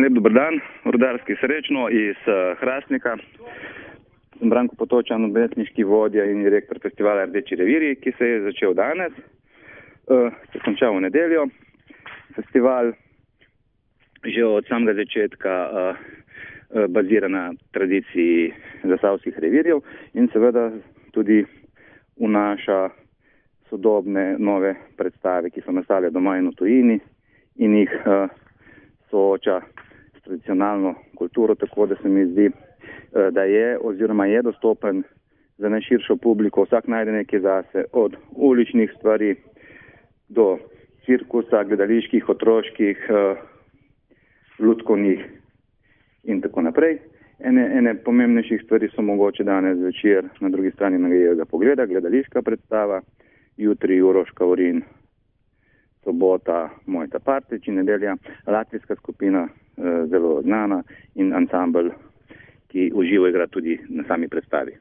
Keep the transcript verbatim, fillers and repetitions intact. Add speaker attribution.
Speaker 1: lep dober dan, rudarski srečno iz uh, Hrastnika. Sem Branko Potočan, umetniški vodja in direktor festivala Rdeči revirji, ki se je začel danes, uh, se končal v nedeljo. Festival že od samega začetka uh, uh, bazira na tradiciji zasavskih revirjev in seveda tudi vnaša sodobne nove predstave, ki so nastale doma in v tujini in jih uh, sooča s tradicionalno kulturo, tako da se mi zdi, uh, da je oziroma je dostopen za najširšo publiko. Vsak najde nekaj zase, od uličnih stvari do cirkusa, gledaliških, otroških, uh, lutkovnih in tako naprej. Ene, ene pomembnejših stvari so mogoče danes večer na drugi strani Nagajevega pogleda, gledališka predstava, jutri Uroš Kavorin, sobota Mojta Partič in nedelja latvijska skupina, eh, zelo znana, in ansambel, ki uživo igra tudi na sami predstavi.